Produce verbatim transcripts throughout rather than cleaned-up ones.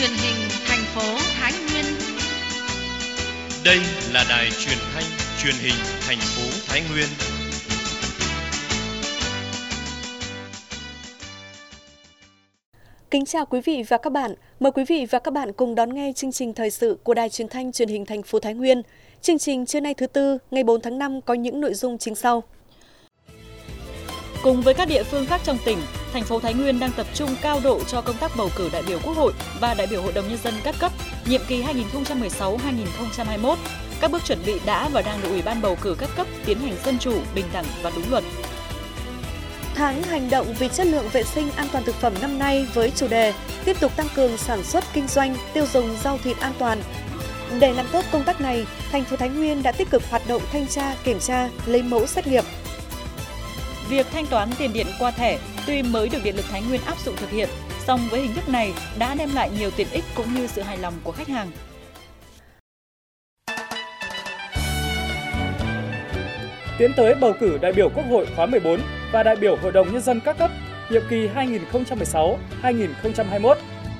truyền hình thành phố Thái Nguyên. Đây là đài truyền thanh truyền hình thành phố Thái Nguyên. Kính chào quý vị và các bạn. Mời quý vị và các bạn cùng đón nghe chương trình thời sự của đài truyền thanh truyền hình thành phố Thái Nguyên. Chương trình trưa nay thứ tư, ngày bốn tháng năm có những nội dung chính sau. Cùng với các địa phương khác trong tỉnh, thành phố Thái Nguyên đang tập trung cao độ cho công tác bầu cử đại biểu Quốc hội và đại biểu Hội đồng Nhân dân các cấp, nhiệm kỳ hai nghìn không trăm mười sáu đến hai nghìn không trăm hai mươi mốt. Các bước chuẩn bị đã và đang được Ủy ban bầu cử các cấp tiến hành dân chủ, bình đẳng và đúng luật. Tháng hành động vì chất lượng vệ sinh an toàn thực phẩm năm nay với chủ đề tiếp tục tăng cường sản xuất kinh doanh, tiêu dùng rau thịt an toàn. Để làm tốt công tác này, thành phố Thái Nguyên đã tích cực hoạt động thanh tra, kiểm tra, lấy mẫu xét nghiệm. Việc thanh toán tiền điện qua thẻ tuy mới được Điện lực Thái Nguyên áp dụng thực hiện, song với hình thức này đã đem lại nhiều tiện ích cũng như sự hài lòng của khách hàng. Tiến tới bầu cử đại biểu Quốc hội khóa mười bốn và đại biểu Hội đồng Nhân dân các cấp, nhiệm kỳ hai nghìn không trăm mười sáu đến hai nghìn không trăm hai mươi mốt.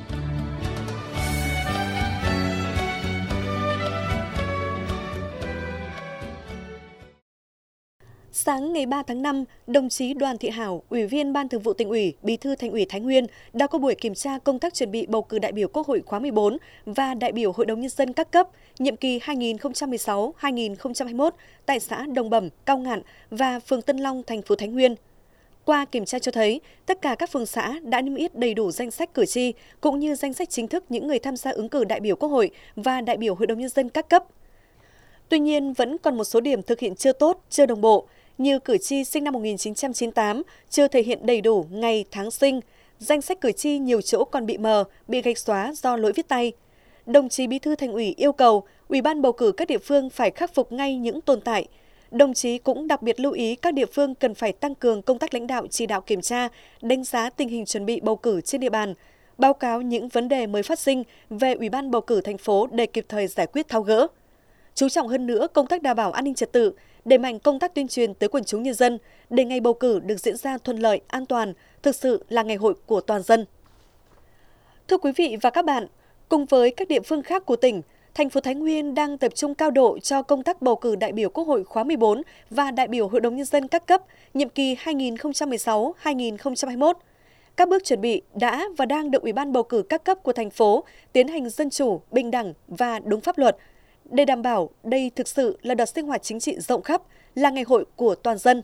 Sáng ngày ba tháng năm, đồng chí Đoàn Thị Hảo, Ủy viên Ban Thường vụ Tỉnh ủy, Bí thư Thành ủy Thái Nguyên đã có buổi kiểm tra công tác chuẩn bị bầu cử đại biểu Quốc hội khóa mười bốn và đại biểu Hội đồng Nhân dân các cấp, nhiệm kỳ hai nghìn không trăm mười sáu đến hai nghìn không trăm hai mươi mốt tại xã Đồng Bẩm, Cao Ngạn và phường Tân Long, thành phố Thái Nguyên. Qua kiểm tra cho thấy, tất cả các phường xã đã niêm yết đầy đủ danh sách cử tri cũng như danh sách chính thức những người tham gia ứng cử đại biểu Quốc hội và đại biểu Hội đồng Nhân dân các cấp. Tuy nhiên, vẫn còn một số điểm thực hiện chưa tốt, chưa đồng bộ, như cử tri sinh năm một nghìn chín trăm chín mươi tám chưa thể hiện đầy đủ ngày, tháng sinh, danh sách cử tri nhiều chỗ còn bị mờ, bị gạch xóa do lỗi viết tay. Đồng chí Bí thư Thành ủy yêu cầu Ủy ban bầu cử các địa phương phải khắc phục ngay những tồn tại. Đồng chí cũng đặc biệt lưu ý các địa phương cần phải tăng cường công tác lãnh đạo chỉ đạo kiểm tra, đánh giá tình hình chuẩn bị bầu cử trên địa bàn, báo cáo những vấn đề mới phát sinh về Ủy ban bầu cử thành phố để kịp thời giải quyết tháo gỡ. Chú trọng hơn nữa công tác đảm bảo an ninh trật tự, đẩy mạnh công tác tuyên truyền tới quần chúng nhân dân để ngày bầu cử được diễn ra thuận lợi, an toàn, thực sự là ngày hội của toàn dân. Thưa quý vị và các bạn, cùng với các địa phương khác của tỉnh, thành phố Thái Nguyên đang tập trung cao độ cho công tác bầu cử đại biểu Quốc hội khóa mười bốn và đại biểu Hội đồng Nhân dân các cấp, nhiệm kỳ hai nghìn không trăm mười sáu đến hai nghìn không trăm hai mươi mốt. Các bước chuẩn bị đã và đang được Ủy ban bầu cử các cấp của thành phố tiến hành dân chủ, bình đẳng và đúng pháp luật, để đảm bảo đây thực sự là đợt sinh hoạt chính trị rộng khắp, là ngày hội của toàn dân.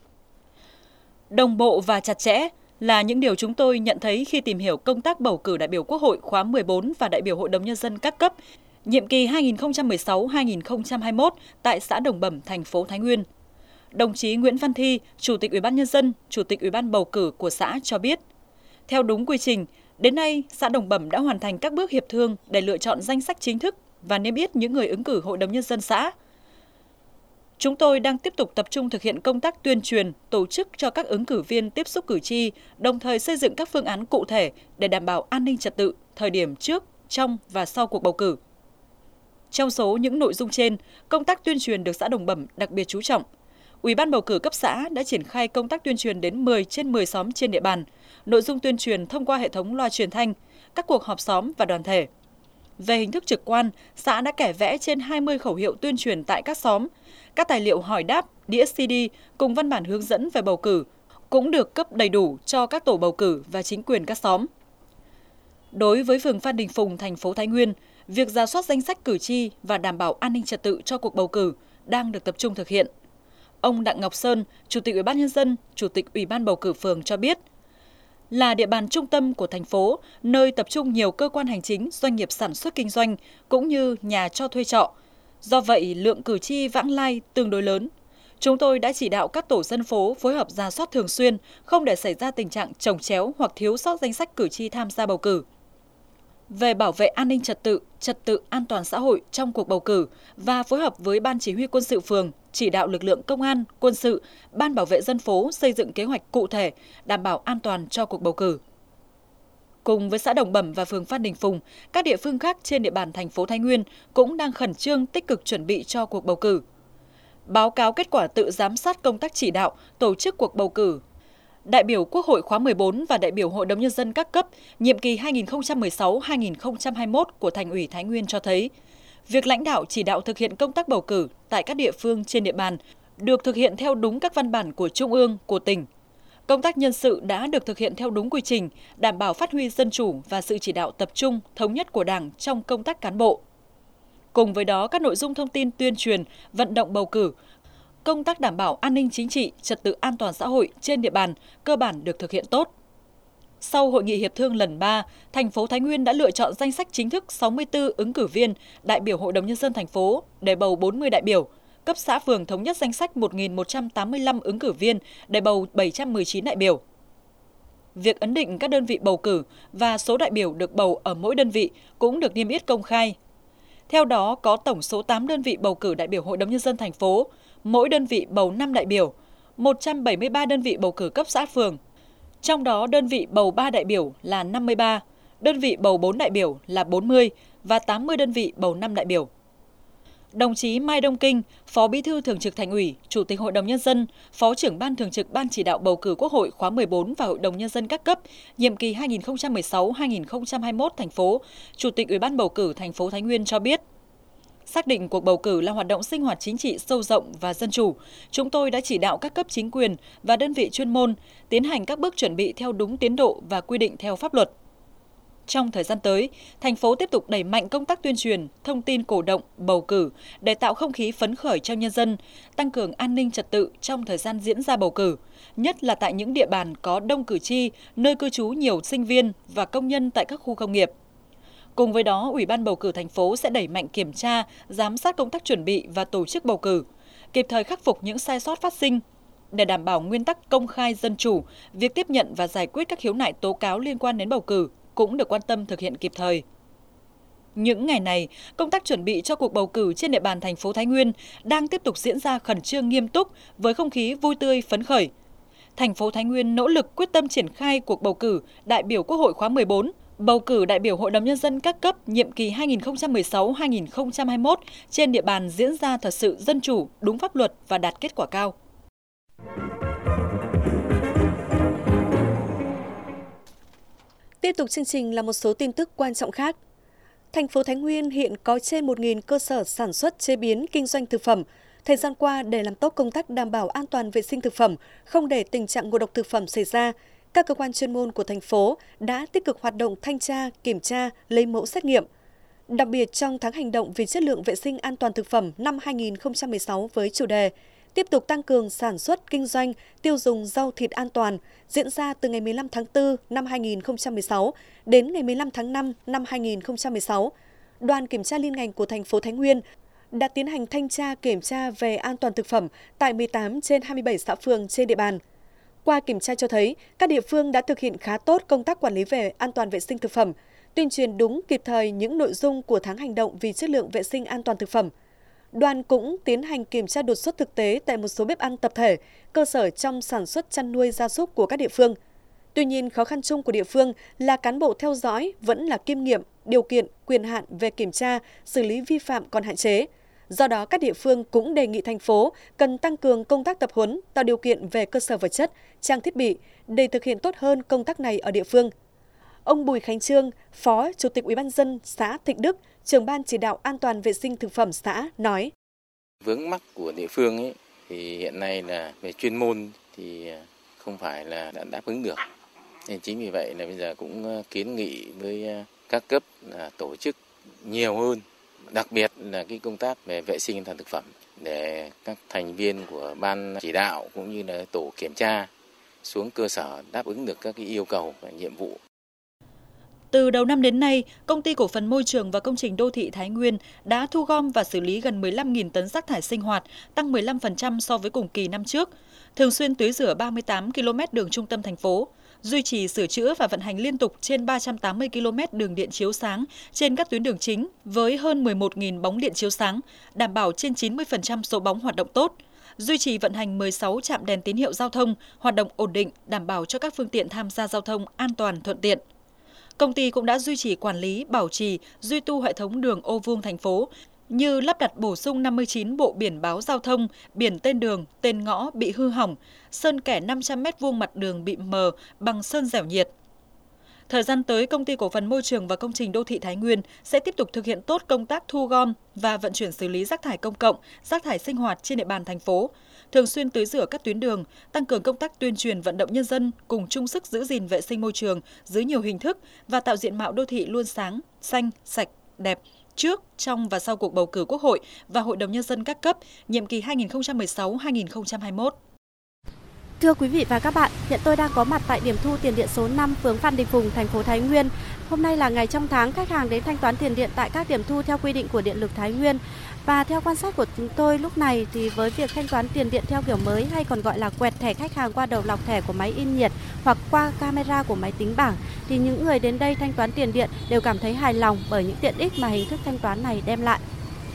Đồng bộ và chặt chẽ là những điều chúng tôi nhận thấy khi tìm hiểu công tác bầu cử đại biểu Quốc hội khóa mười bốn và đại biểu Hội đồng Nhân dân các cấp, nhiệm kỳ hai nghìn không trăm mười sáu đến hai nghìn không trăm hai mươi mốt tại xã Đồng Bẩm, thành phố Thái Nguyên. Đồng chí Nguyễn Văn Thi, Chủ tịch Ủy ban Nhân dân, Chủ tịch Ủy ban bầu cử của xã cho biết, theo đúng quy trình, đến nay xã Đồng Bẩm đã hoàn thành các bước hiệp thương để lựa chọn danh sách chính thức và niêm yết những người ứng cử Hội đồng Nhân dân xã. Chúng tôi đang tiếp tục tập trung thực hiện công tác tuyên truyền, tổ chức cho các ứng cử viên tiếp xúc cử tri, đồng thời xây dựng các phương án cụ thể để đảm bảo an ninh trật tự thời điểm trước, trong và sau cuộc bầu cử. Trong số những nội dung trên, công tác tuyên truyền được xã Đồng Bẩm đặc biệt chú trọng. Ủy ban bầu cử cấp xã đã triển khai công tác tuyên truyền đến mười trên mười xóm trên địa bàn, nội dung tuyên truyền thông qua hệ thống loa truyền thanh, các cuộc họp xóm và đoàn thể. Về hình thức trực quan, xã đã kẻ vẽ trên hai mươi khẩu hiệu tuyên truyền tại các xóm. Các tài liệu hỏi đáp, đĩa xê đê cùng văn bản hướng dẫn về bầu cử cũng được cấp đầy đủ cho các tổ bầu cử và chính quyền các xóm. Đối với phường Phan Đình Phùng, thành phố Thái Nguyên, việc rà soát danh sách cử tri và đảm bảo an ninh trật tự cho cuộc bầu cử đang được tập trung thực hiện. Ông Đặng Ngọc Sơn, Chủ tịch Ủy ban Nhân dân, Chủ tịch Ủy ban bầu cử phường cho biết, là địa bàn trung tâm của thành phố, nơi tập trung nhiều cơ quan hành chính, doanh nghiệp sản xuất kinh doanh, cũng như nhà cho thuê trọ. Do vậy, lượng cử tri vãng lai tương đối lớn. Chúng tôi đã chỉ đạo các tổ dân phố phối hợp rà soát thường xuyên, không để xảy ra tình trạng chồng chéo hoặc thiếu sót danh sách cử tri tham gia bầu cử. Về bảo vệ an ninh trật tự, trật tự an toàn xã hội trong cuộc bầu cử và phối hợp với Ban Chỉ huy Quân sự phường, chỉ đạo lực lượng công an, quân sự, Ban bảo vệ dân phố xây dựng kế hoạch cụ thể, đảm bảo an toàn cho cuộc bầu cử. Cùng với xã Đồng Bẩm và phường Phan Đình Phùng, các địa phương khác trên địa bàn thành phố Thái Nguyên cũng đang khẩn trương tích cực chuẩn bị cho cuộc bầu cử. Báo cáo kết quả tự giám sát công tác chỉ đạo, tổ chức cuộc bầu cử đại biểu Quốc hội khóa mười bốn và đại biểu Hội đồng Nhân dân các cấp nhiệm kỳ hai nghìn không trăm mười sáu đến hai nghìn không trăm hai mươi mốt của Thành ủy Thái Nguyên cho thấy, việc lãnh đạo chỉ đạo thực hiện công tác bầu cử tại các địa phương trên địa bàn được thực hiện theo đúng các văn bản của Trung ương, của tỉnh. Công tác nhân sự đã được thực hiện theo đúng quy trình, đảm bảo phát huy dân chủ và sự chỉ đạo tập trung, thống nhất của Đảng trong công tác cán bộ. Cùng với đó, các nội dung thông tin tuyên truyền, vận động bầu cử, công tác đảm bảo an ninh chính trị, trật tự an toàn xã hội trên địa bàn cơ bản được thực hiện tốt. Sau hội nghị hiệp thương lần ba, thành phố Thái Nguyên đã lựa chọn danh sách chính thức sáu mươi tư ứng cử viên đại biểu Hội đồng Nhân dân thành phố để bầu bốn mươi đại biểu. Cấp xã phường thống nhất danh sách một nghìn một trăm tám mươi lăm ứng cử viên để bầu bảy trăm mười chín đại biểu. Việc ấn định các đơn vị bầu cử và số đại biểu được bầu ở mỗi đơn vị cũng được niêm yết công khai. Theo đó, có tổng số tám đơn vị bầu cử đại biểu Hội đồng Nhân dân thành phố, mỗi đơn vị bầu năm đại biểu, một trăm bảy mươi ba đơn vị bầu cử cấp xã phường. Trong đó, đơn vị bầu ba đại biểu là năm mươi ba, đơn vị bầu bốn đại biểu là bốn mươi và tám mươi đơn vị bầu năm đại biểu. Đồng chí Mai Đông Kinh, Phó Bí thư Thường trực Thành ủy, Chủ tịch Hội đồng Nhân dân, Phó trưởng Ban Thường trực Ban Chỉ đạo bầu cử Quốc hội khóa mười bốn và Hội đồng Nhân dân các cấp, nhiệm kỳ hai nghìn không trăm mười sáu đến hai nghìn không trăm hai mươi mốt thành phố, Chủ tịch Ủy ban bầu cử thành phố Thái Nguyên cho biết, xác định cuộc bầu cử là hoạt động sinh hoạt chính trị sâu rộng và dân chủ, chúng tôi đã chỉ đạo các cấp chính quyền và đơn vị chuyên môn tiến hành các bước chuẩn bị theo đúng tiến độ và quy định theo pháp luật. Trong thời gian tới, thành phố tiếp tục đẩy mạnh công tác tuyên truyền, thông tin cổ động, bầu cử để tạo không khí phấn khởi cho nhân dân, tăng cường an ninh trật tự trong thời gian diễn ra bầu cử, nhất là tại những địa bàn có đông cử tri, nơi cư trú nhiều sinh viên và công nhân tại các khu công nghiệp. Cùng với đó, Ủy ban bầu cử thành phố sẽ đẩy mạnh kiểm tra, giám sát công tác chuẩn bị và tổ chức bầu cử, kịp thời khắc phục những sai sót phát sinh. Để đảm bảo nguyên tắc công khai dân chủ, việc tiếp nhận và giải quyết các khiếu nại tố cáo liên quan đến bầu cử cũng được quan tâm thực hiện kịp thời. Những ngày này, công tác chuẩn bị cho cuộc bầu cử trên địa bàn thành phố Thái Nguyên đang tiếp tục diễn ra khẩn trương nghiêm túc với không khí vui tươi phấn khởi. Thành phố Thái Nguyên nỗ lực quyết tâm triển khai cuộc bầu cử đại biểu Quốc hội khóa mười bốn, bầu cử đại biểu Hội đồng Nhân dân các cấp nhiệm kỳ hai nghìn không trăm mười sáu đến hai nghìn không trăm hai mươi mốt trên địa bàn diễn ra thật sự dân chủ, đúng pháp luật và đạt kết quả cao. Tiếp tục chương trình là một số tin tức quan trọng khác. Thành phố Thái Nguyên hiện có trên một nghìn cơ sở sản xuất, chế biến, kinh doanh thực phẩm. Thời gian qua, để làm tốt công tác đảm bảo an toàn vệ sinh thực phẩm, không để tình trạng ngộ độc thực phẩm xảy ra, các cơ quan chuyên môn của thành phố đã tích cực hoạt động thanh tra, kiểm tra, lấy mẫu xét nghiệm. Đặc biệt trong tháng hành động vì chất lượng vệ sinh an toàn thực phẩm năm hai nghìn không trăm mười sáu với chủ đề tiếp tục tăng cường sản xuất, kinh doanh, tiêu dùng rau thịt an toàn diễn ra từ ngày mười lăm tháng tư năm hai nghìn không trăm mười sáu đến ngày mười lăm tháng năm năm hai nghìn không trăm mười sáu. Đoàn kiểm tra liên ngành của thành phố Thái Nguyên đã tiến hành thanh tra kiểm tra về an toàn thực phẩm tại mười tám trên hai mươi bảy xã phường trên địa bàn. Qua kiểm tra cho thấy, các địa phương đã thực hiện khá tốt công tác quản lý về an toàn vệ sinh thực phẩm, tuyên truyền đúng kịp thời những nội dung của tháng hành động vì chất lượng vệ sinh an toàn thực phẩm. Đoàn cũng tiến hành kiểm tra đột xuất thực tế tại một số bếp ăn tập thể, cơ sở trong sản xuất chăn nuôi gia súc của các địa phương. Tuy nhiên, khó khăn chung của địa phương là cán bộ theo dõi vẫn là kiêm nghiệm, điều kiện, quyền hạn về kiểm tra, xử lý vi phạm còn hạn chế. Do đó, các địa phương cũng đề nghị thành phố cần tăng cường công tác tập huấn, tạo điều kiện về cơ sở vật chất, trang thiết bị để thực hiện tốt hơn công tác này ở địa phương. Ông Bùi Khánh Trương, Phó Chủ tịch Ủy ban nhân dân xã Thịnh Đức, trưởng ban chỉ đạo an toàn vệ sinh thực phẩm xã nói: Vướng mắc của địa phương ấy thì hiện nay là về chuyên môn thì không phải là đã đáp ứng được. Nên chính vì vậy là bây giờ cũng kiến nghị với các cấp là tổ chức nhiều hơn, đặc biệt là cái công tác về vệ sinh an toàn thực phẩm để các thành viên của ban chỉ đạo cũng như là tổ kiểm tra xuống cơ sở đáp ứng được các cái yêu cầu và nhiệm vụ. Từ đầu năm đến nay, Công ty Cổ phần Môi trường và Công trình Đô thị Thái Nguyên đã thu gom và xử lý gần mười lăm nghìn tấn rác thải sinh hoạt, tăng mười lăm phần trăm so với cùng kỳ năm trước, thường xuyên tưới rửa ba mươi tám ki lô mét đường trung tâm thành phố, duy trì sửa chữa và vận hành liên tục trên ba trăm tám mươi ki lô mét đường điện chiếu sáng trên các tuyến đường chính với hơn mười một nghìn bóng điện chiếu sáng, đảm bảo trên chín mươi phần trăm số bóng hoạt động tốt, duy trì vận hành mười sáu trạm đèn tín hiệu giao thông hoạt động ổn định, đảm bảo cho các phương tiện tham gia giao thông an toàn thuận tiện. Công ty cũng đã duy trì quản lý, bảo trì, duy tu hệ thống đường ô vuông thành phố như lắp đặt bổ sung năm mươi chín bộ biển báo giao thông, biển tên đường, tên ngõ bị hư hỏng, sơn kẻ năm trăm mét vuông mặt đường bị mờ bằng sơn dẻo nhiệt. Thời gian tới, Công ty Cổ phần Môi trường và Công trình Đô thị Thái Nguyên sẽ tiếp tục thực hiện tốt công tác thu gom và vận chuyển xử lý rác thải công cộng, rác thải sinh hoạt trên địa bàn thành phố, thường xuyên tưới rửa các tuyến đường, tăng cường công tác tuyên truyền vận động nhân dân cùng chung sức giữ gìn vệ sinh môi trường dưới nhiều hình thức và tạo diện mạo đô thị luôn sáng, xanh, sạch, đẹp trước, trong và sau cuộc bầu cử Quốc hội và Hội đồng Nhân dân các cấp, nhiệm kỳ hai nghìn không trăm mười sáu đến hai nghìn không trăm hai mươi mốt. Thưa quý vị và các bạn, hiện tôi đang có mặt tại điểm thu tiền điện số năm, phường Phan Đình Phùng, thành phố Thái Nguyên. Hôm nay là ngày trong tháng, khách hàng đến thanh toán tiền điện tại các điểm thu theo quy định của Điện lực Thái Nguyên. Và theo quan sát của chúng tôi lúc này thì với việc thanh toán tiền điện theo kiểu mới hay còn gọi là quẹt thẻ khách hàng qua đầu lọc thẻ của máy in nhiệt hoặc qua camera của máy tính bảng, thì những người đến đây thanh toán tiền điện đều cảm thấy hài lòng bởi những tiện ích mà hình thức thanh toán này đem lại.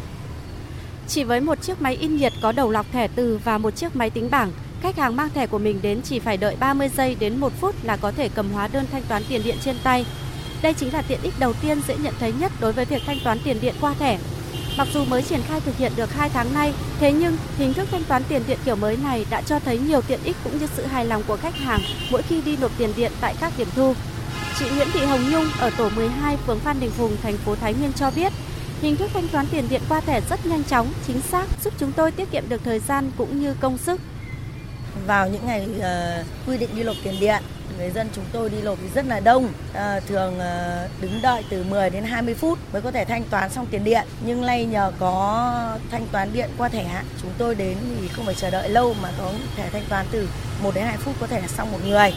Chỉ với một chiếc máy in nhiệt có đầu lọc thẻ từ và một chiếc máy tính bảng, khách hàng mang thẻ của mình đến chỉ phải đợi ba mươi giây đến một phút là có thể cầm hóa đơn thanh toán tiền điện trên tay. Đây chính là tiện ích đầu tiên dễ nhận thấy nhất đối với việc thanh toán tiền điện qua thẻ. Mặc dù mới triển khai thực hiện được hai tháng nay, thế nhưng hình thức thanh toán tiền điện kiểu mới này đã cho thấy nhiều tiện ích cũng như sự hài lòng của khách hàng mỗi khi đi nộp tiền điện tại các điểm thu. Chị Nguyễn Thị Hồng Nhung ở tổ mười hai, phường Phan Đình Phùng, thành phố Thái Nguyên cho biết, hình thức thanh toán tiền điện qua thẻ rất nhanh chóng, chính xác, giúp chúng tôi tiết kiệm được thời gian cũng như công sức. Vào những ngày uh, quy định đi nộp tiền điện, người dân chúng tôi đi nộp thì rất là đông, uh, thường uh, đứng đợi từ mười đến hai mươi phút mới có thể thanh toán xong tiền điện. Nhưng nay nhờ có thanh toán điện qua thẻ, chúng tôi đến thì không phải chờ đợi lâu mà có thể thanh toán từ một đến hai phút có thể là xong một người.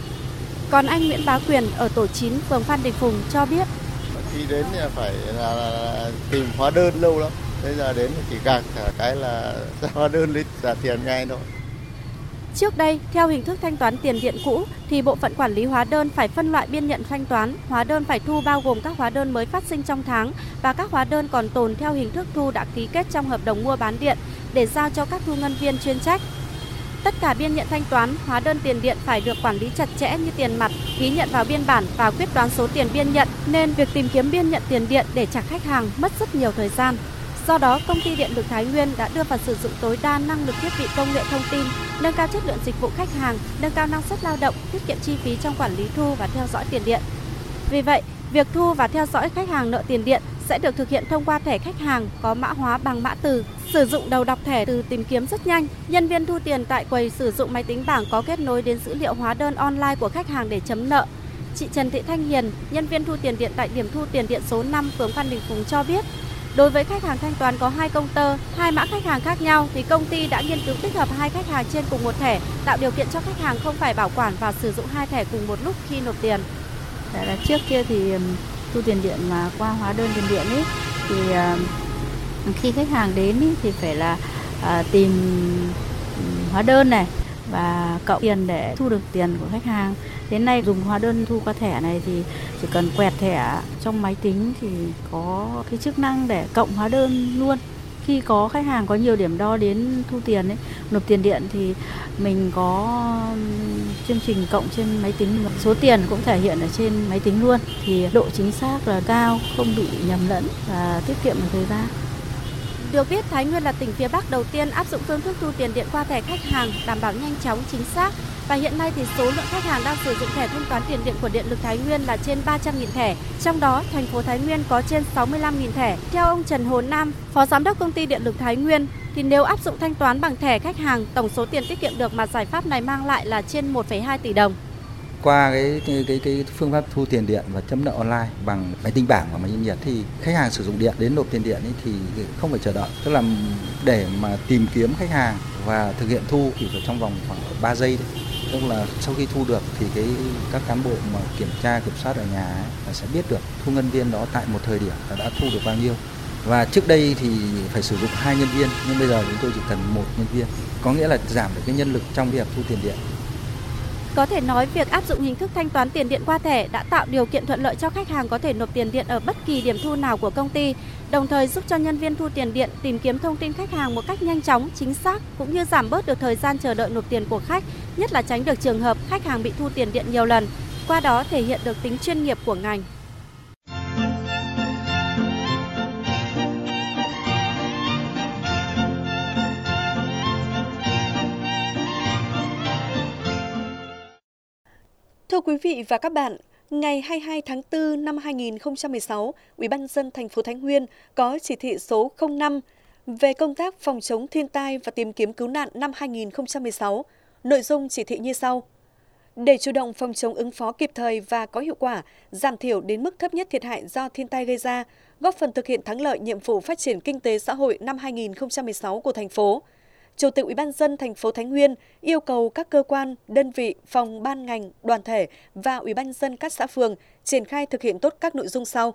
Còn anh Nguyễn Bá Quyền ở tổ chín, phường Phan Đình Phùng cho biết, khi đến là phải là, là, là tìm hóa đơn lâu lắm. Bây giờ đến chỉ gạt cả cái là hóa đơn lấy trả tiền ngay thôi. Trước đây, theo hình thức thanh toán tiền điện cũ, thì bộ phận quản lý hóa đơn phải phân loại biên nhận thanh toán. Hóa đơn phải thu bao gồm các hóa đơn mới phát sinh trong tháng và các hóa đơn còn tồn theo hình thức thu đã ký kết trong hợp đồng mua bán điện để giao cho các thu ngân viên chuyên trách. Tất cả biên nhận thanh toán, hóa đơn tiền điện phải được quản lý chặt chẽ như tiền mặt, ký nhận vào biên bản và quyết toán số tiền biên nhận, nên việc tìm kiếm biên nhận tiền điện để trả khách hàng mất rất nhiều thời gian. Do đó, Công ty Điện lực Thái Nguyên đã đưa vào sử dụng tối đa năng lực thiết bị công nghệ thông tin, nâng cao chất lượng dịch vụ khách hàng, nâng cao năng suất lao động, tiết kiệm chi phí trong quản lý thu và theo dõi tiền điện. Vì vậy, việc thu và theo dõi khách hàng nợ tiền điện sẽ được thực hiện thông qua thẻ khách hàng có mã hóa bằng mã từ, sử dụng đầu đọc thẻ từ tìm kiếm rất nhanh. Nhân viên thu tiền tại quầy sử dụng máy tính bảng có kết nối đến dữ liệu hóa đơn online của khách hàng để chấm nợ. Chị Trần Thị Thanh Hiền, nhân viên thu tiền điện tại điểm thu tiền điện số năm, phường Phan Đình Phùng cho biết, đối với khách hàng thanh toán có hai công tơ, hai mã khách hàng khác nhau thì công ty đã nghiên cứu tích hợp hai khách hàng trên cùng một thẻ, tạo điều kiện cho khách hàng không phải bảo quản và sử dụng hai thẻ cùng một lúc khi nộp tiền. Tại là trước kia thì thu tiền điện mà qua hóa đơn tiền điện ấy thì uh, khi khách hàng đến ấy, thì phải là uh, tìm hóa đơn này và cộng tiền để thu được tiền của khách hàng. Đến nay dùng hóa đơn thu qua thẻ này thì chỉ cần quẹt thẻ trong máy tính thì có cái chức năng để cộng hóa đơn luôn. Khi có khách hàng có nhiều điểm đo đến thu tiền ấy, nộp tiền điện thì mình có chương trình cộng trên máy tính, số tiền cũng thể hiện ở trên máy tính luôn, thì độ chính xác là cao, không bị nhầm lẫn và tiết kiệm được thời gian. Được biết, Thái Nguyên là tỉnh phía Bắc đầu tiên áp dụng phương thức thu tiền điện qua thẻ khách hàng, đảm bảo nhanh chóng, chính xác. Và hiện nay thì số lượng khách hàng đang sử dụng thẻ thanh toán tiền điện của Điện lực Thái Nguyên là trên ba trăm nghìn thẻ. Trong đó, thành phố Thái Nguyên có trên sáu mươi lăm nghìn thẻ. Theo ông Trần Hồ Nam, Phó Giám đốc Công ty Điện lực Thái Nguyên, thì nếu áp dụng thanh toán bằng thẻ khách hàng, tổng số tiền tiết kiệm được mà giải pháp này mang lại là trên một phẩy hai tỷ đồng. Qua cái, cái cái cái phương pháp thu tiền điện và chấm nợ online bằng máy tính bảng và máy in nhiệt thì khách hàng sử dụng điện đến nộp tiền điện ấy thì không phải chờ đợi, tức là để mà tìm kiếm khách hàng và thực hiện thu thì phải trong vòng khoảng ba giây thôi. Tức là sau khi thu được thì cái các cán bộ mà kiểm tra kiểm soát ở nhà ấy, là sẽ biết được thu ngân viên đó tại một thời điểm là đã thu được bao nhiêu. Và trước đây thì phải sử dụng hai nhân viên, nhưng bây giờ chúng tôi chỉ cần một nhân viên, có nghĩa là giảm được cái nhân lực trong việc thu tiền điện. Có thể nói việc áp dụng hình thức thanh toán tiền điện qua thẻ đã tạo điều kiện thuận lợi cho khách hàng có thể nộp tiền điện ở bất kỳ điểm thu nào của công ty, đồng thời giúp cho nhân viên thu tiền điện tìm kiếm thông tin khách hàng một cách nhanh chóng, chính xác cũng như giảm bớt được thời gian chờ đợi nộp tiền của khách, nhất là tránh được trường hợp khách hàng bị thu tiền điện nhiều lần, qua đó thể hiện được tính chuyên nghiệp của ngành. quý vị và các bạn, ngày hai mươi hai tháng tư năm hai nghìn không trăm mười sáu, Ủy ban nhân dân thành phố Thái Nguyên có chỉ thị số không năm về công tác phòng chống thiên tai và tìm kiếm cứu nạn năm hai nghìn không trăm mười sáu. Nội dung chỉ thị như sau: để chủ động phòng chống ứng phó kịp thời và có hiệu quả, giảm thiểu đến mức thấp nhất thiệt hại do thiên tai gây ra, góp phần thực hiện thắng lợi nhiệm vụ phát triển kinh tế xã hội năm hai nghìn không trăm mười sáu của thành phố, Chủ tịch Ủy ban nhân dân thành phố Thái Nguyên yêu cầu các cơ quan, đơn vị, phòng, ban ngành, đoàn thể và Ủy ban nhân dân các xã phường triển khai thực hiện tốt các nội dung sau.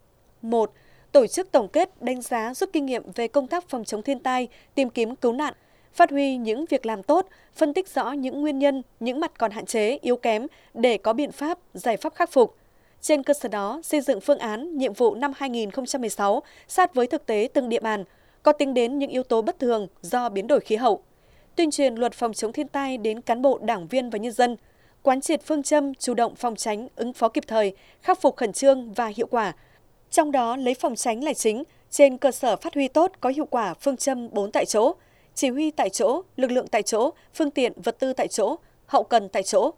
một. Tổ chức tổng kết, đánh giá, rút kinh nghiệm về công tác phòng chống thiên tai, tìm kiếm cứu nạn, phát huy những việc làm tốt, phân tích rõ những nguyên nhân, những mặt còn hạn chế, yếu kém để có biện pháp, giải pháp khắc phục. Trên cơ sở đó, xây dựng phương án, nhiệm vụ năm hai nghìn không trăm mười sáu sát với thực tế từng địa bàn, có tính đến những yếu tố bất thường do biến đổi khí hậu. Tuyên truyền luật phòng chống thiên tai đến cán bộ, đảng viên và nhân dân, quán triệt phương châm chủ động phòng tránh, ứng phó kịp thời, khắc phục khẩn trương và hiệu quả. Trong đó lấy phòng tránh là chính, trên cơ sở phát huy tốt có hiệu quả phương châm bốn tại chỗ, chỉ huy tại chỗ, lực lượng tại chỗ, phương tiện vật tư tại chỗ, hậu cần tại chỗ.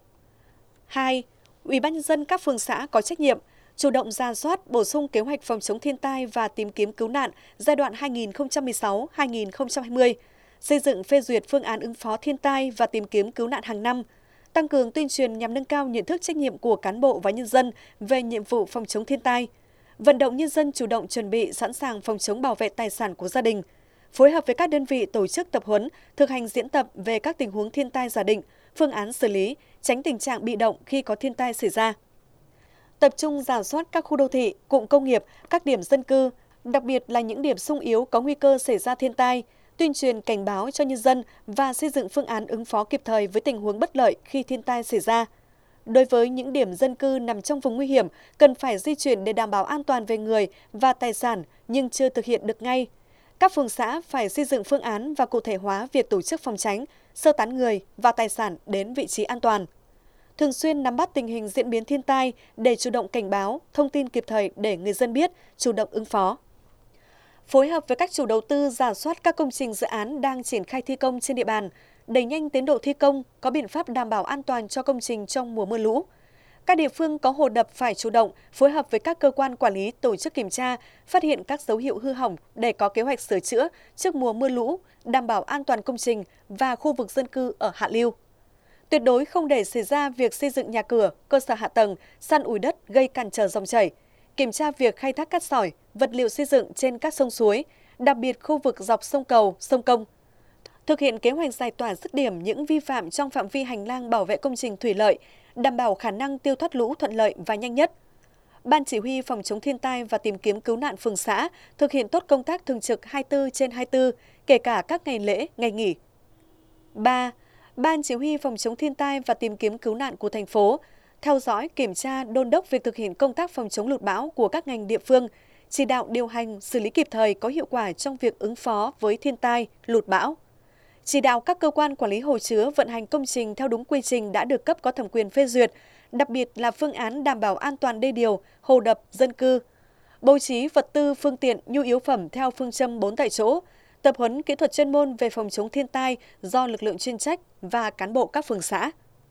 hai. Ủy ban nhân dân các phường xã có trách nhiệm chủ động rà soát, bổ sung kế hoạch phòng chống thiên tai và tìm kiếm cứu nạn giai đoạn hai nghìn không trăm mười sáu đến hai nghìn không trăm hai mươi, xây dựng phê duyệt phương án ứng phó thiên tai và tìm kiếm cứu nạn hàng năm, tăng cường tuyên truyền nhằm nâng cao nhận thức trách nhiệm của cán bộ và nhân dân về nhiệm vụ phòng chống thiên tai, vận động nhân dân chủ động chuẩn bị sẵn sàng phòng chống bảo vệ tài sản của gia đình, phối hợp với các đơn vị tổ chức tập huấn, thực hành diễn tập về các tình huống thiên tai giả định, phương án xử lý, tránh tình trạng bị động khi có thiên tai xảy ra. Tập trung rà soát các khu đô thị, cụm công nghiệp, các điểm dân cư, đặc biệt là những điểm xung yếu có nguy cơ xảy ra thiên tai, tuyên truyền cảnh báo cho nhân dân và xây dựng phương án ứng phó kịp thời với tình huống bất lợi khi thiên tai xảy ra. Đối với những điểm dân cư nằm trong vùng nguy hiểm, cần phải di chuyển để đảm bảo an toàn về người và tài sản nhưng chưa thực hiện được ngay. Các phường xã phải xây dựng phương án và cụ thể hóa việc tổ chức phòng tránh, sơ tán người và tài sản đến vị trí an toàn. Thường xuyên nắm bắt tình hình diễn biến thiên tai để chủ động cảnh báo, thông tin kịp thời để người dân biết, chủ động ứng phó. Phối hợp với các chủ đầu tư rà soát các công trình dự án đang triển khai thi công trên địa bàn, đẩy nhanh tiến độ thi công, có biện pháp đảm bảo an toàn cho công trình trong mùa mưa lũ. Các địa phương có hồ đập phải chủ động phối hợp với các cơ quan quản lý tổ chức kiểm tra, phát hiện các dấu hiệu hư hỏng để có kế hoạch sửa chữa trước mùa mưa lũ, đảm bảo an toàn công trình và khu vực dân cư ở hạ lưu. Tuyệt đối không để xảy ra việc xây dựng nhà cửa, cơ sở hạ tầng, san ủi đất gây cản trở dòng chảy. Kiểm tra việc khai thác cát sỏi, vật liệu xây dựng trên các sông suối, đặc biệt khu vực dọc sông Cầu, sông Công. Thực hiện kế hoạch giải tỏa dứt điểm những vi phạm trong phạm vi hành lang bảo vệ công trình thủy lợi, đảm bảo khả năng tiêu thoát lũ thuận lợi và nhanh nhất. Ban chỉ huy phòng chống thiên tai và tìm kiếm cứu nạn phường xã thực hiện tốt công tác thường trực hai mươi tư trên hai mươi tư, kể cả các ngày lễ, ngày nghỉ. ba. Ban chỉ huy phòng chống thiên tai và tìm kiếm cứu nạn của thành phố theo dõi, kiểm tra, đôn đốc việc thực hiện công tác phòng chống lụt bão của các ngành địa phương, chỉ đạo điều hành, xử lý kịp thời có hiệu quả trong việc ứng phó với thiên tai, lụt bão. Chỉ đạo các cơ quan quản lý hồ chứa vận hành công trình theo đúng quy trình đã được cấp có thẩm quyền phê duyệt, đặc biệt là phương án đảm bảo an toàn đê điều, hồ đập, dân cư. Bố trí vật tư, phương tiện, nhu yếu phẩm theo phương châm bốn tại chỗ, tập huấn kỹ thuật chuyên môn về phòng chống thiên tai do lực lượng chuyên trách và cán bộ các phường xã.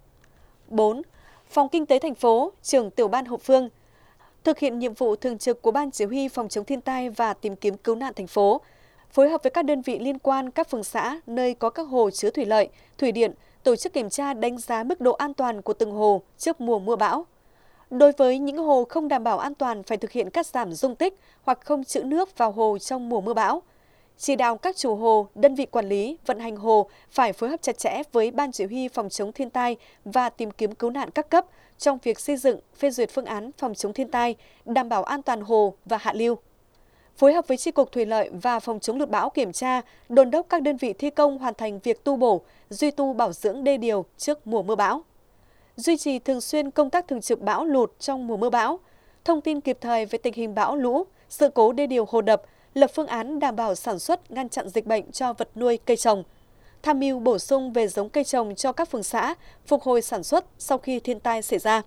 bốn. Phòng Kinh tế thành phố, trưởng tiểu ban hậu phương thực hiện nhiệm vụ thường trực của Ban chỉ huy phòng chống thiên tai và tìm kiếm cứu nạn thành phố, phối hợp với các đơn vị liên quan, các phường xã nơi có các hồ chứa thủy lợi, thủy điện, tổ chức kiểm tra đánh giá mức độ an toàn của từng hồ trước mùa mưa bão. Đối với những hồ không đảm bảo an toàn phải thực hiện cắt giảm dung tích hoặc không trữ nước vào hồ trong mùa mưa bão. Chỉ đạo các chủ hồ, đơn vị quản lý, vận hành hồ phải phối hợp chặt chẽ với Ban chỉ huy phòng chống thiên tai và tìm kiếm cứu nạn các cấp trong việc xây dựng, phê duyệt phương án phòng chống thiên tai, đảm bảo an toàn hồ và hạ lưu. Phối hợp với Chi cục Thủy lợi và phòng chống lụt bão kiểm tra, đôn đốc các đơn vị thi công hoàn thành việc tu bổ, duy tu bảo dưỡng đê điều trước mùa mưa bão. Duy trì thường xuyên công tác thường trực bão lụt trong mùa mưa bão, thông tin kịp thời về tình hình bão lũ, sự cố đê điều hồ đập, lập phương án đảm bảo sản xuất, ngăn chặn dịch bệnh cho vật nuôi cây trồng, tham mưu bổ sung về giống cây trồng cho các phường xã, phục hồi sản xuất sau khi thiên tai xảy ra.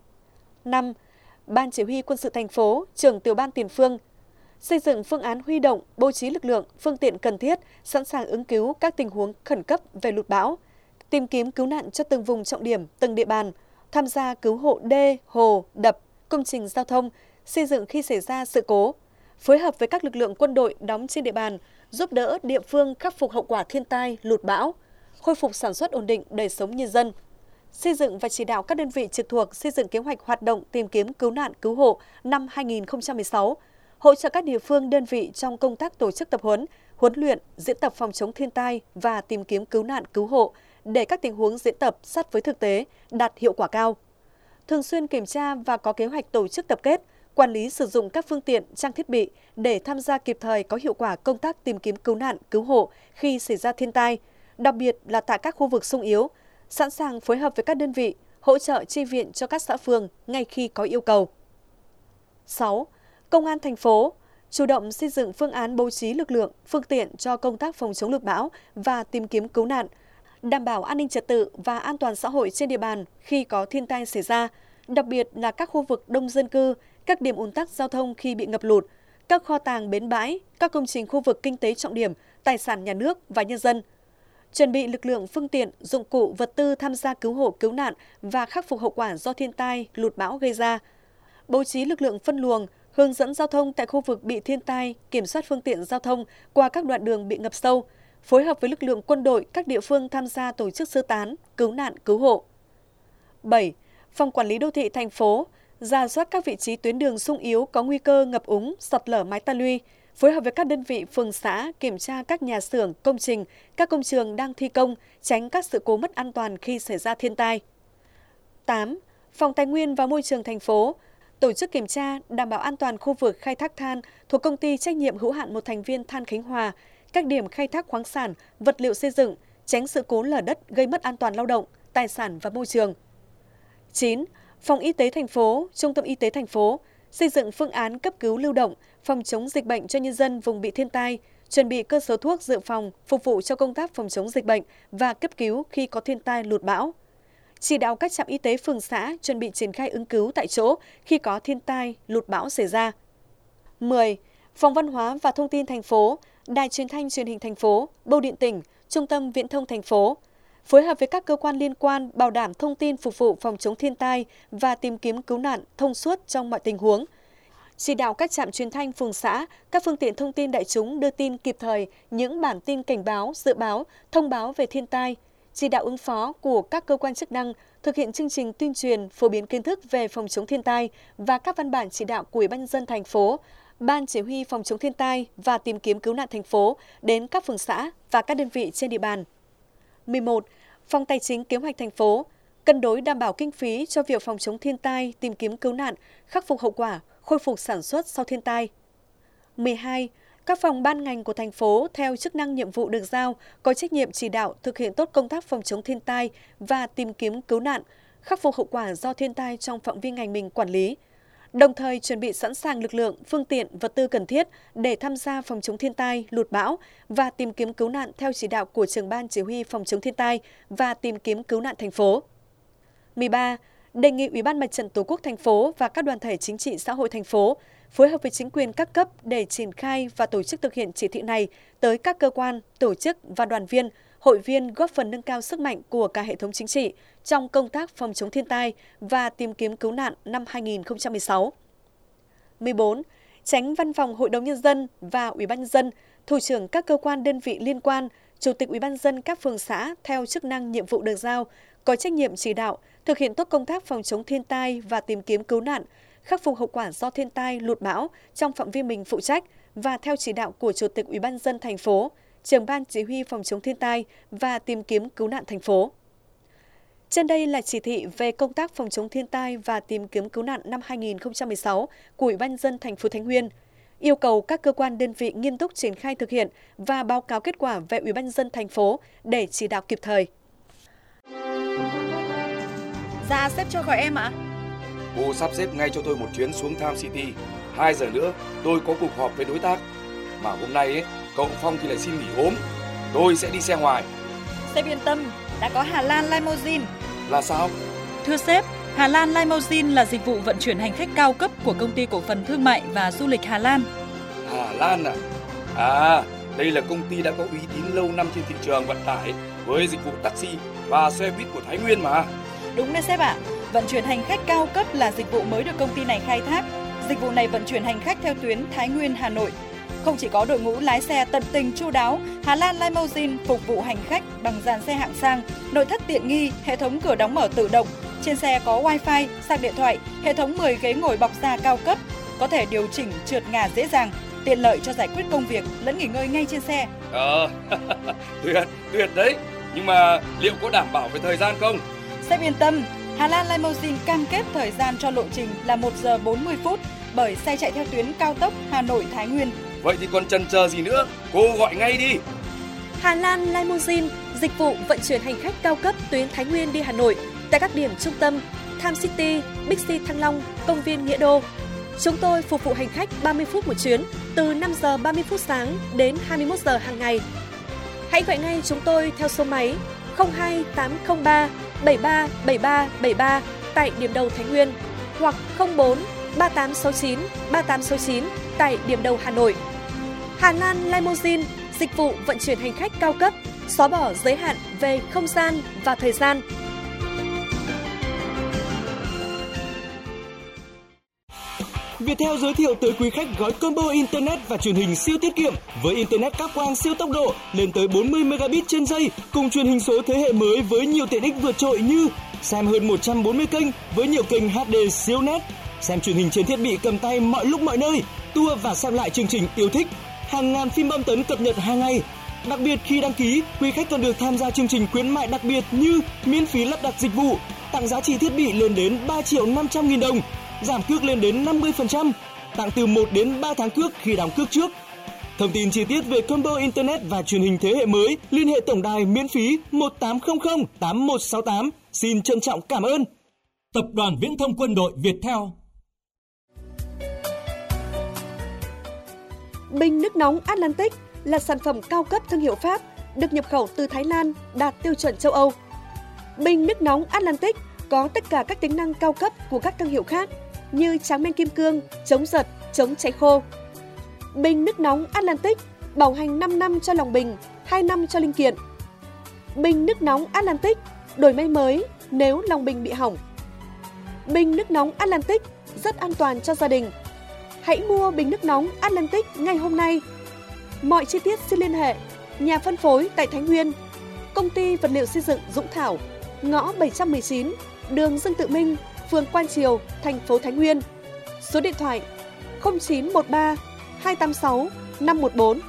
năm. Ban chỉ huy quân sự thành phố, trưởng tiểu ban tiền phương xây dựng phương án huy động, bố trí lực lượng, phương tiện cần thiết, sẵn sàng ứng cứu các tình huống khẩn cấp về lụt bão, tìm kiếm cứu nạn cho từng vùng trọng điểm, từng địa bàn, tham gia cứu hộ đê, hồ, đập, công trình giao thông, xây dựng khi xảy ra sự cố, phối hợp với các lực lượng quân đội đóng trên địa bàn, giúp đỡ địa phương khắc phục hậu quả thiên tai, lụt bão, khôi phục sản xuất ổn định đời sống nhân dân. Xây dựng và chỉ đạo các đơn vị trực thuộc xây dựng kế hoạch hoạt động tìm kiếm cứu nạn cứu hộ năm hai nghìn không trăm mười sáu, hỗ trợ các địa phương đơn vị trong công tác tổ chức tập huấn, huấn luyện, diễn tập phòng chống thiên tai và tìm kiếm cứu nạn cứu hộ để các tình huống diễn tập sát với thực tế, đạt hiệu quả cao. Thường xuyên kiểm tra và có kế hoạch tổ chức tập kết, quản lý sử dụng các phương tiện, trang thiết bị để tham gia kịp thời có hiệu quả công tác tìm kiếm cứu nạn cứu hộ khi xảy ra thiên tai, đặc biệt là tại các khu vực xung yếu, sẵn sàng phối hợp với các đơn vị, hỗ trợ chi viện cho các xã phường ngay khi có yêu cầu. sáu. Công an thành phố chủ động xây dựng phương án bố trí lực lượng, phương tiện cho công tác phòng chống lụt bão và tìm kiếm cứu nạn, đảm bảo an ninh trật tự và an toàn xã hội trên địa bàn khi có thiên tai xảy ra, đặc biệt là các khu vực đông dân cư, các điểm ùn tắc giao thông khi bị ngập lụt, các kho tàng bến bãi, các công trình khu vực kinh tế trọng điểm, tài sản nhà nước và nhân dân. Chuẩn bị lực lượng, phương tiện, dụng cụ, vật tư tham gia cứu hộ, cứu nạn và khắc phục hậu quả do thiên tai, lụt bão gây ra. Bố trí lực lượng phân luồng, hướng dẫn giao thông tại khu vực bị thiên tai, kiểm soát phương tiện giao thông qua các đoạn đường bị ngập sâu, phối hợp với lực lượng quân đội các địa phương tham gia tổ chức sơ tán, cứu nạn, cứu hộ. bảy. Phòng Quản lý Đô thị thành phố rà soát các vị trí tuyến đường xung yếu có nguy cơ ngập úng, sạt lở mái ta luy, phối hợp với các đơn vị phường xã kiểm tra các nhà xưởng, công trình, các công trường đang thi công, tránh các sự cố mất an toàn khi xảy ra thiên tai. tám. Phòng Tài nguyên và Môi trường thành phố tổ chức kiểm tra đảm bảo an toàn khu vực khai thác than thuộc Công ty trách nhiệm hữu hạn một thành viên Than Khánh Hòa, các điểm khai thác khoáng sản, vật liệu xây dựng, tránh sự cố lở đất gây mất an toàn lao động, tài sản và môi trường. chín. Phòng Y tế thành phố, Trung tâm Y tế thành phố xây dựng phương án cấp cứu lưu động, phòng chống dịch bệnh cho nhân dân vùng bị thiên tai, chuẩn bị cơ số thuốc dự phòng phục vụ cho công tác phòng chống dịch bệnh và cấp cứu khi có thiên tai lụt bão. Chỉ đạo các trạm y tế phường xã chuẩn bị triển khai ứng cứu tại chỗ khi có thiên tai, lụt bão xảy ra. mười. Phòng Văn hóa và Thông tin thành phố, Đài Truyền thanh Truyền hình thành phố, Bưu điện tỉnh, Trung tâm Viễn thông thành phố phối hợp với các cơ quan liên quan bảo đảm thông tin phục vụ phòng chống thiên tai và tìm kiếm cứu nạn thông suốt trong mọi tình huống. Chỉ đạo các trạm truyền thanh phường xã, các phương tiện thông tin đại chúng đưa tin kịp thời những bản tin cảnh báo, dự báo, thông báo về thiên tai, chỉ đạo ứng phó của các cơ quan chức năng thực hiện chương trình tuyên truyền phổ biến kiến thức về phòng chống thiên tai và các văn bản chỉ đạo của Ủy ban nhân dân thành phố, Ban Chỉ huy phòng chống thiên tai và tìm kiếm cứu nạn thành phố đến các phường xã và các đơn vị trên địa bàn. mười một. Phòng Tài chính Kế hoạch thành phố cân đối đảm bảo kinh phí cho việc phòng chống thiên tai, tìm kiếm cứu nạn, khắc phục hậu quả, khôi phục sản xuất sau thiên tai. mười hai. Các phòng ban ngành của thành phố theo chức năng nhiệm vụ được giao có trách nhiệm chỉ đạo thực hiện tốt công tác phòng chống thiên tai và tìm kiếm cứu nạn, khắc phục hậu quả do thiên tai trong phạm vi ngành mình quản lý. Đồng thời chuẩn bị sẵn sàng lực lượng, phương tiện, vật tư cần thiết để tham gia phòng chống thiên tai, lụt bão và tìm kiếm cứu nạn theo chỉ đạo của Trưởng ban Chỉ huy phòng chống thiên tai và tìm kiếm cứu nạn thành phố. mười ba. Đề nghị Ủy ban Mặt trận Tổ quốc thành phố và các đoàn thể chính trị xã hội thành phố phối hợp với chính quyền các cấp để triển khai và tổ chức thực hiện chỉ thị này tới các cơ quan, tổ chức và đoàn viên, hội viên góp phần nâng cao sức mạnh của cả hệ thống chính trị trong công tác phòng chống thiên tai và tìm kiếm cứu nạn năm hai nghìn không trăm mười sáu. mười bốn. Chánh Văn phòng Hội đồng Nhân dân và Ủy ban Nhân dân, thủ trưởng các cơ quan đơn vị liên quan, Chủ tịch Ủy ban Nhân dân các phường xã theo chức năng nhiệm vụ được giao, có trách nhiệm chỉ đạo, thực hiện tốt công tác phòng chống thiên tai và tìm kiếm cứu nạn, khắc phục hậu quả do thiên tai, lụt bão trong phạm vi mình phụ trách và theo chỉ đạo của Chủ tịch Ủy ban Nhân dân thành phố, Trưởng ban Chỉ huy phòng chống thiên tai và tìm kiếm cứu nạn thành phố. Trên đây là chỉ thị về công tác phòng chống thiên tai và tìm kiếm cứu nạn năm hai nghìn không trăm mười sáu của Ủy ban Nhân dân thành phố Thái Nguyên, yêu cầu các cơ quan đơn vị nghiêm túc triển khai thực hiện và báo cáo kết quả về Ủy ban Nhân dân thành phố để chỉ đạo kịp thời. Dạ, sếp cho gọi em ạ. Cô sắp xếp ngay cho tôi một chuyến xuống Tham City. Hai giờ nữa tôi có cuộc họp với đối tác. Mà hôm nay ấy, cậu Phong thì lại xin nghỉ ốm. Tôi sẽ đi xe ngoài. Sếp yên tâm, đã có Hà Lan Limousine. Là sao? Thưa sếp, Hà Lan Limousine là dịch vụ vận chuyển hành khách cao cấp của Công ty Cổ phần Thương mại và Du lịch Hà Lan. Hà Lan à? À, đây là công ty đã có uy tín lâu năm trên thị trường vận tải với dịch vụ taxi và xe buýt của Thái Nguyên mà. Đúng đấy sếp ạ. Vận chuyển hành khách cao cấp là dịch vụ mới được công ty này khai thác. Dịch vụ này vận chuyển hành khách theo tuyến Thái Nguyên, Hà Nội. Không chỉ có đội ngũ lái xe tận tình chu đáo, Hà Lan Limousine phục vụ hành khách bằng dàn xe hạng sang, nội thất tiện nghi, hệ thống cửa đóng mở tự động. Trên xe có Wi-Fi, sạc điện thoại, hệ thống mười ghế ngồi bọc da cao cấp, có thể điều chỉnh trượt ngả dễ dàng, tiện lợi cho giải quyết công việc lẫn nghỉ ngơi ngay trên xe. Ờ, tuyệt, tuyệt đấy. Nhưng mà liệu có đảm bảo về thời gian không? Sếp yên tâm, Hà Lan Limousine cam kết thời gian cho lộ trình là một giờ bốn mươi phút bởi xe chạy theo tuyến cao tốc Hà Nội Thái Nguyên. Vậy thì còn chần chờ gì nữa? Cô gọi ngay đi. Hà Lan Limousine, dịch vụ vận chuyển hành khách cao cấp tuyến Thái Nguyên đi Hà Nội tại các điểm trung tâm Tham City, Bixi Thăng Long, Công viên Nghĩa Đô. Chúng tôi phục vụ hành khách ba mươi phút một chuyến từ năm giờ ba mươi phút sáng đến hai mươi mốt giờ hàng ngày. Hãy gọi ngay chúng tôi theo số máy không hai tám không ba bảy ba bảy ba bảy ba tại điểm đầu Thái Nguyên hoặc không bốn ba tám sáu chín ba tám sáu chín tại điểm đầu Hà Nội. Hà Lan Limousine, dịch vụ vận chuyển hành khách cao cấp, xóa bỏ giới hạn về không gian và thời gian. Viettel giới thiệu tới quý khách gói combo internet và truyền hình siêu tiết kiệm với internet cáp quang siêu tốc độ lên tới bốn mươi megabit trên giây cùng truyền hình số thế hệ mới với nhiều tiện ích vượt trội như xem hơn một trăm bốn mươi kênh với nhiều kênh hát đê siêu nét, xem truyền hình trên thiết bị cầm tay mọi lúc mọi nơi, tua và xem lại chương trình yêu thích, hàng ngàn phim bom tấn cập nhật hàng ngày. Đặc biệt khi đăng ký, quý khách còn được tham gia chương trình khuyến mại đặc biệt như miễn phí lắp đặt dịch vụ, tặng giá trị thiết bị lên đến ba triệu năm trăm nghìn đồng, giảm cước lên đến năm mươi phần trăm, tặng từ một đến ba tháng cước khi đóng cước trước. Thông tin chi tiết về combo internet và truyền hình thế hệ mới, liên hệ tổng đài miễn phí một tám không không tám một sáu tám. Xin trân trọng cảm ơn. Tập đoàn Viễn thông Quân đội Viettel. Bình nước nóng Atlantic là sản phẩm cao cấp thương hiệu Pháp, được nhập khẩu từ Thái Lan, đạt tiêu chuẩn châu Âu. Bình nước nóng Atlantic có tất cả các tính năng cao cấp của các thương hiệu khác như tráng men kim cương, chống giật, chống cháy khô. Bình nước nóng Atlantic bảo hành năm năm cho lòng bình, hai năm cho linh kiện. Bình nước nóng Atlantic đổi may mới nếu lòng bình bị hỏng. Bình nước nóng Atlantic rất an toàn cho gia đình. Hãy mua bình nước nóng Atlantic ngay hôm nay. Mọi chi tiết xin liên hệ nhà phân phối tại Thái Nguyên, công ty vật liệu xây dựng Dũng Thảo, ngõ bảy trăm mười chín, đường Dương Tự Minh, phường Quan Triều, thành phố Thái Nguyên. Số điện thoại không chín một ba hai tám sáu năm một bốn.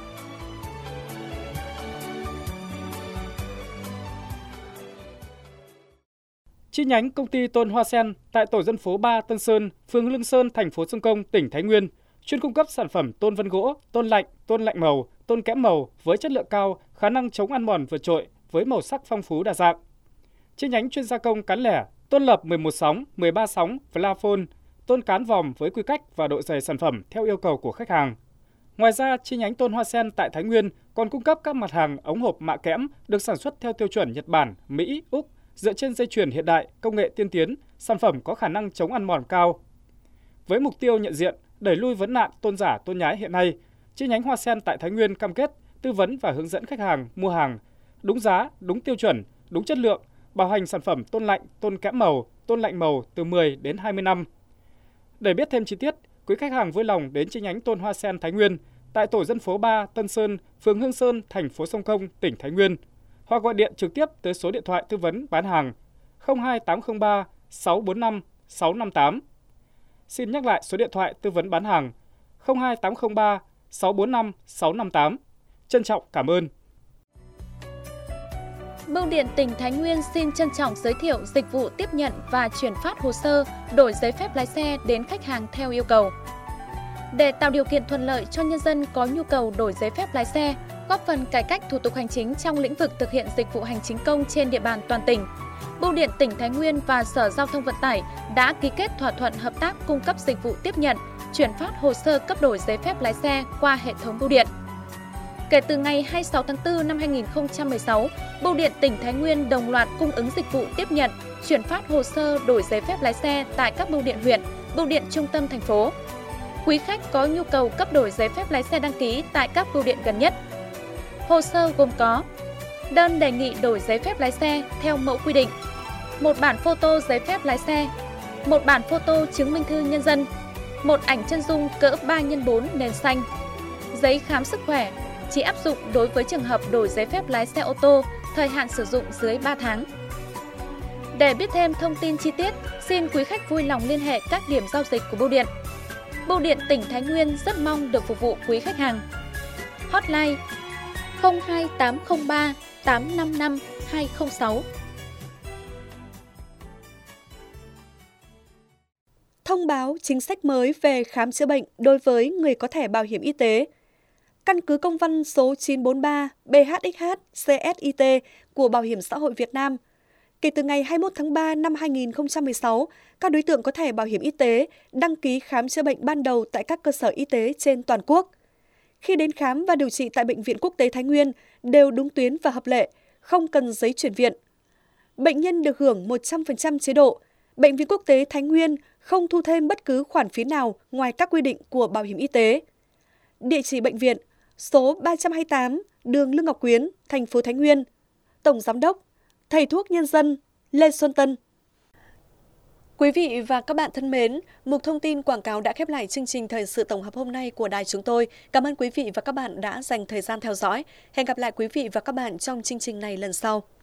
Chi nhánh công ty Tôn Hoa Sen tại tổ dân phố ba Tân Sơn, phường Lương Sơn, thành phố Sông Công, tỉnh Thái Nguyên, chuyên cung cấp sản phẩm tôn vân gỗ, tôn lạnh, tôn lạnh màu, tôn kẽm màu với chất lượng cao, khả năng chống ăn mòn vượt trội với màu sắc phong phú đa dạng. Chi nhánh chuyên gia công cán lẻ, tôn lập mười một sóng, mười ba sóng, Vlaphone, tôn cán vòm với quy cách và độ dày sản phẩm theo yêu cầu của khách hàng. Ngoài ra, chi nhánh Tôn Hoa Sen tại Thái Nguyên còn cung cấp các mặt hàng ống hộp mạ kẽm được sản xuất theo tiêu chuẩn Nhật Bản, Mỹ, Úc, dựa trên dây chuyền hiện đại, công nghệ tiên tiến, sản phẩm có khả năng chống ăn mòn cao. Với mục tiêu nhận diện, đẩy lui vấn nạn tôn giả tôn nhái hiện nay, chi nhánh Hoa Sen tại Thái Nguyên cam kết tư vấn và hướng dẫn khách hàng mua hàng đúng giá, đúng tiêu chuẩn, đúng chất lượng, bảo hành sản phẩm tôn lạnh, tôn kẽm màu, tôn lạnh màu từ mười đến hai mươi năm. Để biết thêm chi tiết, quý khách hàng vui lòng đến chi nhánh Tôn Hoa Sen Thái Nguyên tại tổ dân phố ba Tân Sơn, phường Hương Sơn, thành phố Sông Công, tỉnh Thái Nguyên, hoặc gọi điện trực tiếp tới số điện thoại tư vấn bán hàng không hai tám không ba sáu bốn năm sáu năm tám. Xin nhắc lại số điện thoại tư vấn bán hàng không hai tám không ba sáu bốn năm sáu năm tám. Trân trọng cảm ơn. Bưu điện tỉnh Thái Nguyên xin trân trọng giới thiệu dịch vụ tiếp nhận và chuyển phát hồ sơ đổi giấy phép lái xe đến khách hàng theo yêu cầu. Để tạo điều kiện thuận lợi cho nhân dân có nhu cầu đổi giấy phép lái xe, góp phần cải cách thủ tục hành chính trong lĩnh vực thực hiện dịch vụ hành chính công trên địa bàn toàn tỉnh, Bưu điện tỉnh Thái Nguyên và Sở Giao thông Vận tải đã ký kết thỏa thuận hợp tác cung cấp dịch vụ tiếp nhận, chuyển phát hồ sơ cấp đổi giấy phép lái xe qua hệ thống bưu điện. Kể từ ngày hai mươi sáu tháng tư năm hai nghìn không trăm mười sáu, Bưu điện tỉnh Thái Nguyên đồng loạt cung ứng dịch vụ tiếp nhận, chuyển phát hồ sơ đổi giấy phép lái xe tại các bưu điện huyện, bưu điện trung tâm thành phố. Quý khách có nhu cầu cấp đổi giấy phép lái xe đăng ký tại các bưu điện gần nhất. Hồ sơ gồm có đơn đề nghị đổi giấy phép lái xe theo mẫu quy định, một bản photo giấy phép lái xe, một bản photo chứng minh thư nhân dân, một ảnh chân dung cỡ ba nhân bốn nền xanh. Giấy khám sức khỏe chỉ áp dụng đối với trường hợp đổi giấy phép lái xe ô tô, thời hạn sử dụng dưới ba tháng. Để biết thêm thông tin chi tiết, xin quý khách vui lòng liên hệ các điểm giao dịch của Bưu điện. Bưu điện tỉnh Thái Nguyên rất mong được phục vụ quý khách hàng. Hotline không hai tám không ba tám năm năm hai không sáu. Thông báo chính sách mới về khám chữa bệnh đối với người có thẻ bảo hiểm y tế. Căn cứ công văn số chín bốn ba B H X H C S I T của Bảo hiểm xã hội Việt Nam, kể từ ngày hai mươi mốt tháng ba năm hai nghìn không trăm mười sáu, các đối tượng có thẻ bảo hiểm y tế đăng ký khám chữa bệnh ban đầu tại các cơ sở y tế trên toàn quốc. Khi đến khám và điều trị tại Bệnh viện Quốc tế Thái Nguyên đều đúng tuyến và hợp lệ, không cần giấy chuyển viện. Bệnh nhân được hưởng một trăm phần trăm chế độ. Bệnh viện Quốc tế Thái Nguyên không thu thêm bất cứ khoản phí nào ngoài các quy định của bảo hiểm y tế. Địa chỉ bệnh viện: số ba trăm hai mươi tám đường Lương Ngọc Quyến, thành phố Thái Nguyên. Tổng giám đốc: Thầy thuốc nhân dân Lê Xuân Tân. Quý vị và các bạn thân mến, mục thông tin quảng cáo đã khép lại chương trình thời sự tổng hợp hôm nay của đài chúng tôi. Cảm ơn quý vị và các bạn đã dành thời gian theo dõi. Hẹn gặp lại quý vị và các bạn trong chương trình này lần sau.